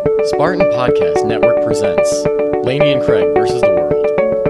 Spartan Podcast Network presents Lainey and Craig versus the World.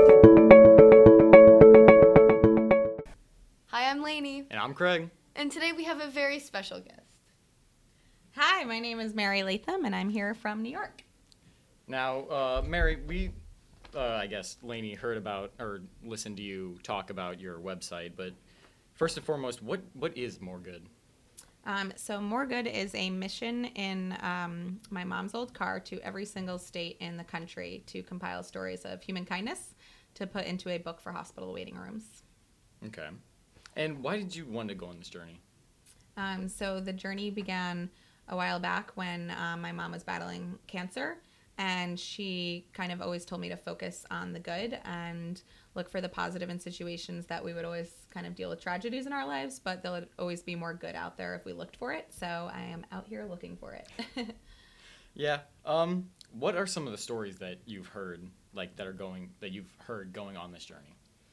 Hi, I'm Lainey. And I'm Craig. And today we have a very special guest. Hi, my name is Mary Latham, and I'm here from New York. Now, Mary, I guess Lainey heard about or listened to you talk about your website, but first and foremost, what is More Good? So More Good is a mission in my mom's old car to every single state in the country to compile stories of human kindness to put into a book for hospital waiting rooms. Okay. And why did you want to go on this journey? So the journey began a while back when my mom was battling cancer, and she kind of always told me to focus on the good and look for the positive in situations that we would always kind of deal with tragedies in our lives, but there would always be more good out there if we looked for it. So I am out here looking for it. Yeah. What are some of the stories that you've heard, that you've heard going on this journey?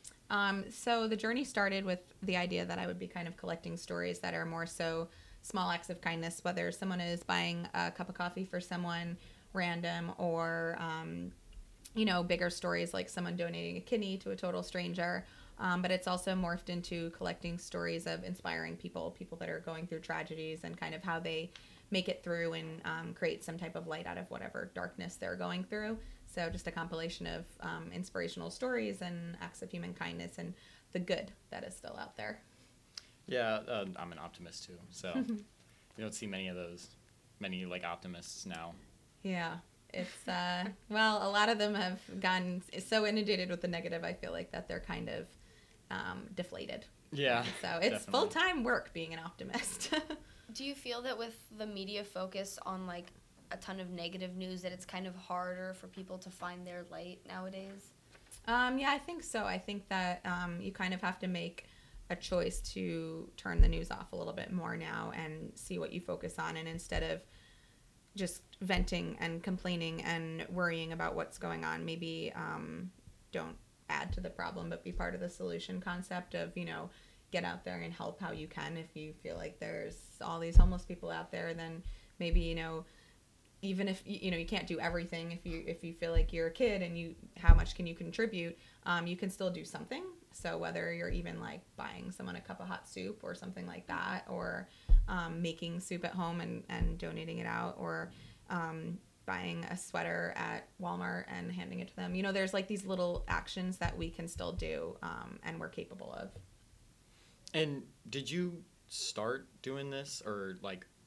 So the journey started with the idea that I would be kind of collecting stories that are more so small acts of kindness, whether someone is buying a cup of coffee for someone random or, bigger stories like someone donating a kidney to a total stranger. But it's also morphed into collecting stories of inspiring people that are going through tragedies and kind of how they make it through and create some type of light out of whatever darkness they're going through. So just a compilation of inspirational stories and acts of human kindness and the good that is still out there. Yeah, I'm an optimist too, so you don't see many optimists now. Yeah, it's, a lot of them have gotten so inundated with the negative, I feel like, that they're kind of deflated. Yeah. So it's definitely full-time work being an optimist. Do you feel that with the media focus on like a ton of negative news that it's kind of harder for people to find their light nowadays? Yeah, I think so. I think that you kind of have to make a choice to turn the news off a little bit more now and see what you focus on, and instead of just venting and complaining and worrying about what's going on, maybe don't add to the problem but be part of the solution concept of, get out there and help how you can. If you feel like there's all these homeless people out there, then maybe, even if you can't do everything, if you feel like you're a kid and how much can you contribute, you can still do something. So whether you're even like buying someone a cup of hot soup or something like that, or making soup at home and donating it out, or buying a sweater at Walmart and handing it to them. There's like these little actions that we can still do and we're capable of. And did you start doing this, or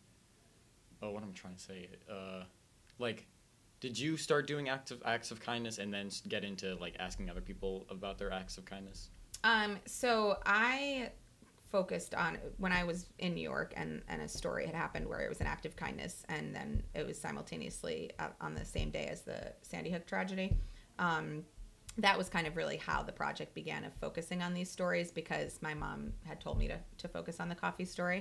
what I'm trying to say, did you start doing acts of kindness and then get into asking other people about their acts of kindness? So I focused on when I was in New York and a story had happened where it was an act of kindness, and then it was simultaneously on the same day as the Sandy Hook tragedy. That was kind of really how the project began, of focusing on these stories, because my mom had told me to focus on the coffee story,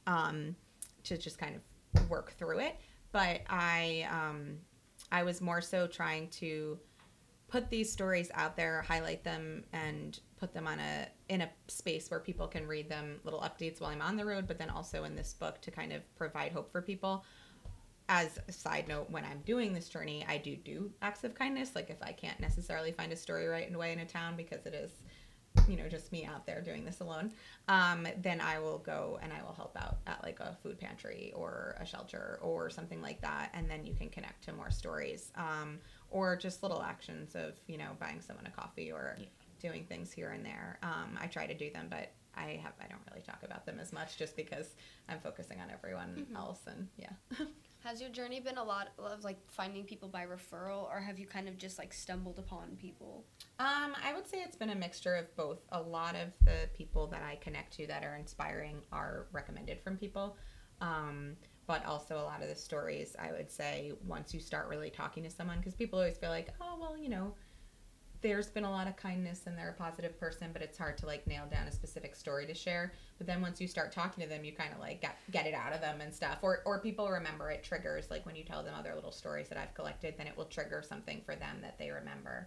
to just kind of work through it. But I was more so trying to put these stories out there, highlight them, and put them in a space where people can read them, little updates while I'm on the road, but then also in this book to kind of provide hope for people. As a side note, when I'm doing this journey, I do acts of kindness. Like if I can't necessarily find a story right away in a town because it is, just me out there doing this alone, then I will go and I will help out at like a food pantry or a shelter or something like that. And then you can connect to more stories, or just little actions of, buying someone a coffee or doing things here and there. I try to do them, but I don't really talk about them as much just because I'm focusing on everyone else. And yeah. Has your journey been a lot of finding people by referral, or have you kind of just stumbled upon people? I would say it's been a mixture of both. A lot of the people that I connect to that are inspiring are recommended from people. But also a lot of the stories, I would say, once you start really talking to someone, because people always feel like, oh, well, there's been a lot of kindness and they're a positive person, but it's hard to nail down a specific story to share. But then once you start talking to them, you kind of get it out of them and stuff. Or people remember, it triggers, when you tell them other little stories that I've collected, then it will trigger something for them that they remember.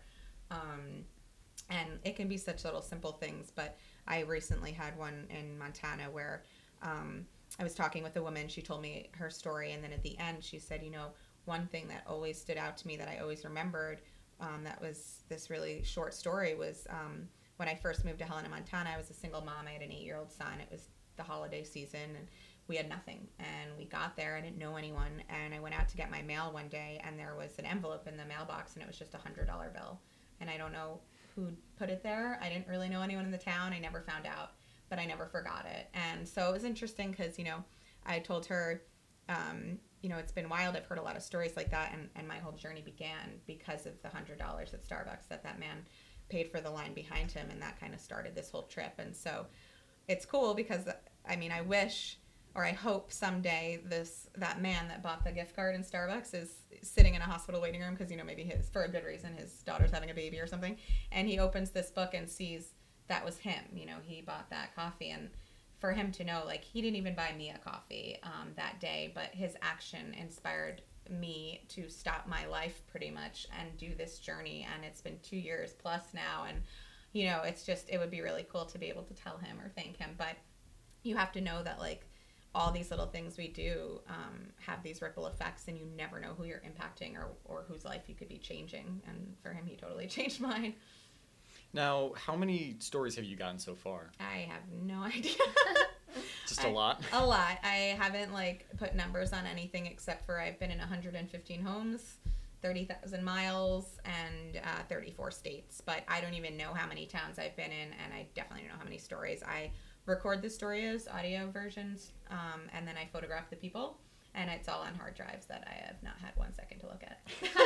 And it can be such little simple things, but I recently had one in Montana where I was talking with a woman. She told me her story, and then at the end she said, one thing that always stood out to me that I always remembered, that was this really short story, was when I first moved to Helena, Montana. I was a single mom. I had an 8-year-old son. It was the holiday season, and we had nothing. And we got there. I didn't know anyone. And I went out to get my mail one day, and there was an envelope in the mailbox, and it was just a $100 bill. And I don't know who put it there. I didn't really know anyone in the town. I never found out, but I never forgot it. And so it was interesting because, I told her, it's been wild. I've heard a lot of stories like that. And my whole journey began because of the $100 at Starbucks that man paid for the line behind him. And that kind of started this whole trip. And so it's cool because, I wish, or I hope someday that man that bought the gift card in Starbucks is sitting in a hospital waiting room because, maybe for a good reason, his daughter's having a baby or something. And he opens this book and sees that was him. He bought that coffee. And for him to know, he didn't even buy me a coffee that day, but his action inspired me to stop my life pretty much and do this journey. And it's been 2 years plus now. And, it would be really cool to be able to tell him or thank him. But you have to know that, all these little things we do have these ripple effects, and you never know who you're impacting or whose life you could be changing. And for him, he totally changed mine. Now, how many stories have you gotten so far? I have no idea. Just a lot? A lot. I haven't, put numbers on anything except for I've been in 115 homes, 30,000 miles, and 34 states. But I don't even know how many towns I've been in, and I definitely don't know how many stories. I record the stories, audio versions, and then I photograph the people, and it's all on hard drives that I have not had 1 second to look at.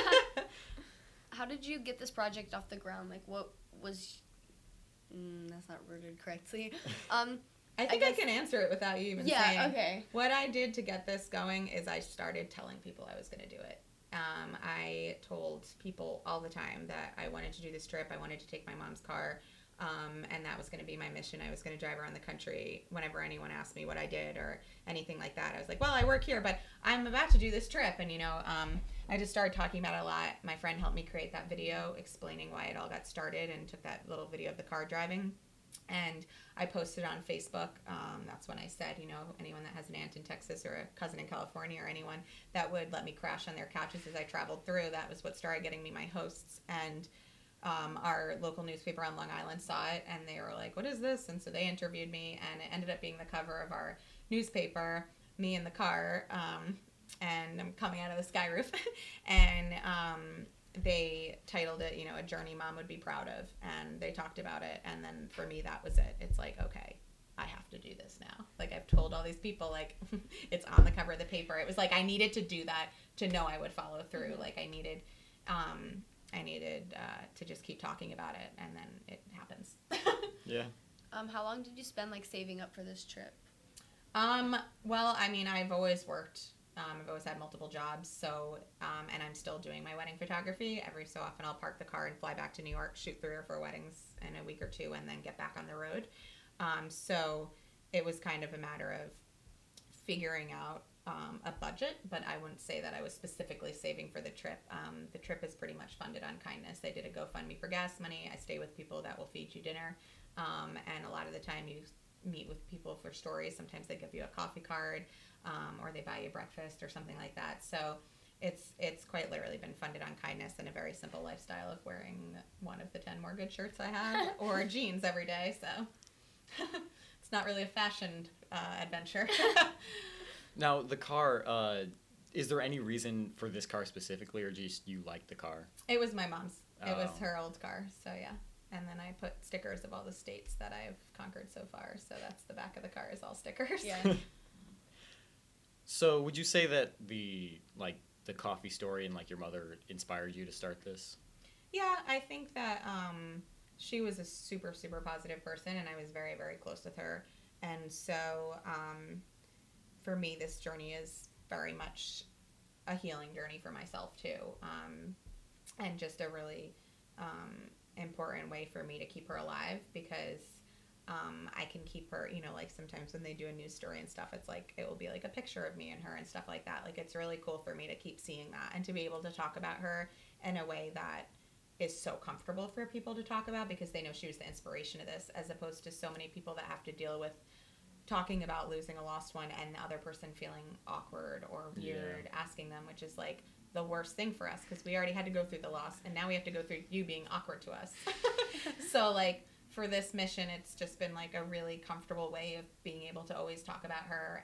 How did you get this project off the ground? What was... that's not worded correctly. I think I can answer it without you even saying. Yeah, okay. What I did to get this going is I started telling people I was going to do it. I told people all the time that I wanted to do this trip. I wanted to take my mom's car. And that was going to be my mission. I was going to drive around the country whenever anyone asked me what I did or anything like that. I was like, well, I work here, but I'm about to do this trip. And, I just started talking about it a lot. My friend helped me create that video explaining why it all got started and took that little video of the car driving. And I posted on Facebook. That's when I said, anyone that has an aunt in Texas or a cousin in California or anyone that would let me crash on their couches as I traveled through, that was what started getting me my hosts. And our local newspaper on Long Island saw it, and they were like, what is this? And so they interviewed me, and it ended up being the cover of our newspaper, me in the car, and I'm coming out of the sky roof. And they titled it, a journey mom would be proud of, and they talked about it. And then for me, that was it. It's like, okay, I have to do this now. I've told all these people, it's on the cover of the paper. It was I needed to do that to know I would follow through. I needed to just keep talking about it, and then it happens. Yeah. How long did you spend saving up for this trip? Well, I've always worked. I've always had multiple jobs, so and I'm still doing my wedding photography. Every so often, I'll park the car and fly back to New York, shoot 3 or 4 weddings in a week or two, and then get back on the road. So it was kind of a matter of figuring out a budget, but I wouldn't say that I was specifically saving for the trip. The trip is pretty much funded on kindness. I did a GoFundMe for gas money. I stay with people that will feed you dinner, and a lot of the time you meet with people for stories. Sometimes they give you a coffee card, or they buy you breakfast or something like that. So it's quite literally been funded on kindness and a very simple lifestyle of wearing one of the 10 more good shirts I have or jeans every day. So it's not really a fashion adventure. Now, the car, is there any reason for this car specifically, or just you like the car? It was my mom's. It was Oh. her old car, so yeah. And then I put stickers of all the states that I've conquered so far, so that's the back of the car is all stickers. Yeah. So would you say that the coffee story and your mother inspired you to start this? Yeah, I think that she was a super, super positive person, and I was very, very close with her. And so for me, this journey is very much a healing journey for myself, too. And just a really important way for me to keep her alive, because I can keep her, sometimes when they do a news story and stuff, it's it will be a picture of me and her and stuff like that. It's really cool for me to keep seeing that and to be able to talk about her in a way that is so comfortable for people to talk about, because they know she was the inspiration of this, as opposed to so many people that have to deal with talking about losing a lost one and the other person feeling awkward or weird asking them, which is the worst thing for us because we already had to go through the loss, and now we have to go through you being awkward to us. So, like, for this mission, it's just been, like, a really comfortable way of being able to always talk about her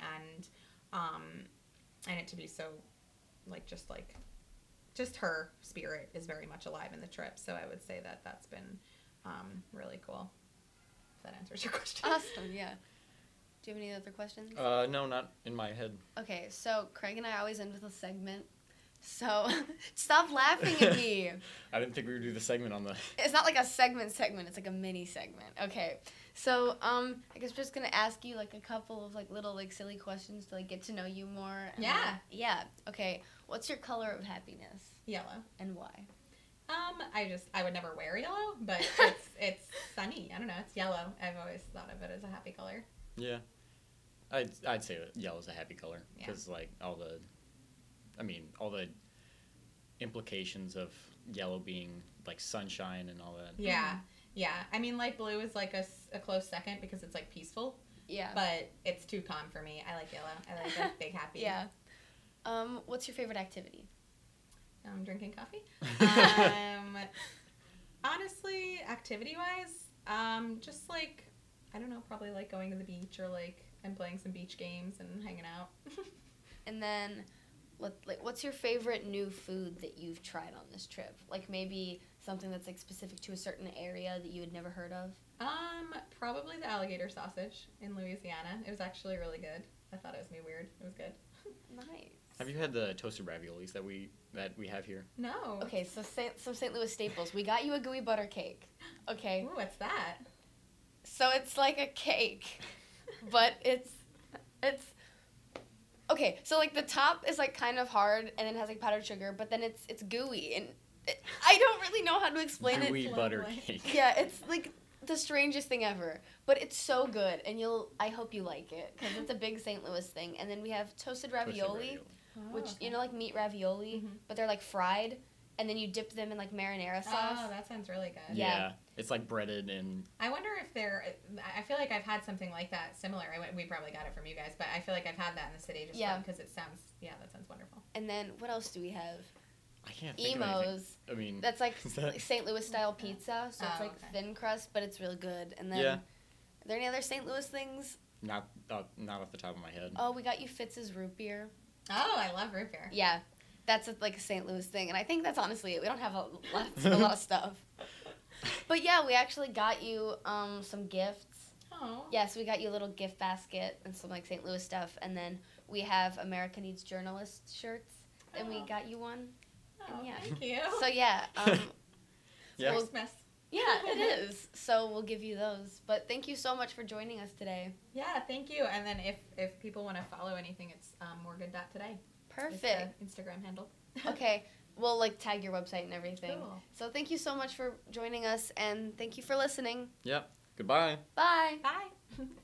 and it to be so, like, just her spirit is very much alive in the trip. So I would say that that's been really cool. If that answers your question. Awesome, yeah. Do you have any other questions? No, not in my head. Okay, so Craig and I always end with a segment. So stop laughing at me. I didn't think we would do the segment on the... It's not like a segment, it's like a mini segment. Okay. So, I guess we're just gonna ask you like a couple of like little like silly questions to like get to know you more. And, Yeah. Yeah. Okay. What's your color of happiness Yellow. and why? I would never wear yellow, but it's sunny. I don't know. It's yellow. I've always thought of it as a happy color. Yeah. I'd say that yellow's a happy color. Yeah. Because, like, all the implications of yellow being, like, sunshine and all that. Yeah. Yeah. I mean, light blue is like a close second because it's like peaceful, Yeah. but it's too calm for me. I like yellow. I like a big happy. Yeah. What's your favorite activity? Drinking coffee. Honestly, activity-wise, just like, I don't know, probably like going to the beach or like and playing some beach games and hanging out. And then, what's your favorite new food that you've tried on this trip? Like maybe something that's like specific to a certain area that you had never heard of. Probably the alligator sausage in Louisiana. It was actually really good. I thought it was weird. It was good. Nice. Have you had the toasted raviolis that we have here? No. Okay, so some St. Louis staples. We got you a gooey butter cake. Okay. Ooh, what's that? So it's like a cake, but it's okay. So like the top is like kind of hard and it has like powdered sugar, but then it's gooey and I don't really know how to explain it. Gooey butter Lovely. cake. Yeah, it's like the strangest thing ever, but it's so good, and I hope you like it because it's a big St. Louis thing. And then we have toasted ravioli, which you know like meat ravioli, Mhm. but they're like fried, and then you dip them in like marinara sauce. Oh, that sounds really good. Yeah. It's like breaded and... I wonder if I feel like I've had something like that similar. We probably got it from you guys, but I feel like I've had that in the city just Yeah. because that sounds wonderful. And then what else do we have? I can't think of anything. Emos. I mean... That's like Is that- St. Louis style pizza, so it's Oh, like okay. thin crust, but it's real good. And then, Yeah. are there any other St. Louis things? Not off the top of my head. Oh, we got you Fitz's root beer. Oh, I love root beer. Yeah, that's like a St. Louis thing, and I think that's honestly it. We don't have a lot of stuff. But yeah, we actually got you some gifts. Oh. Yeah, so we got you a little gift basket and some like St. Louis stuff, and then we have America Needs Journalist shirts, and we Oh. got you one. Oh, Yeah. thank you. So yeah, Yeah. well, Christmas. yeah, it is. So we'll give you those. But thank you so much for joining us today. Yeah, thank you. And then if people want to follow anything, it's moregood.today. Perfect. It's the Instagram handle. Okay, we'll like tag your website and everything. Cool. So thank you so much for joining us, and thank you for listening. Yep. Goodbye. Bye. Bye.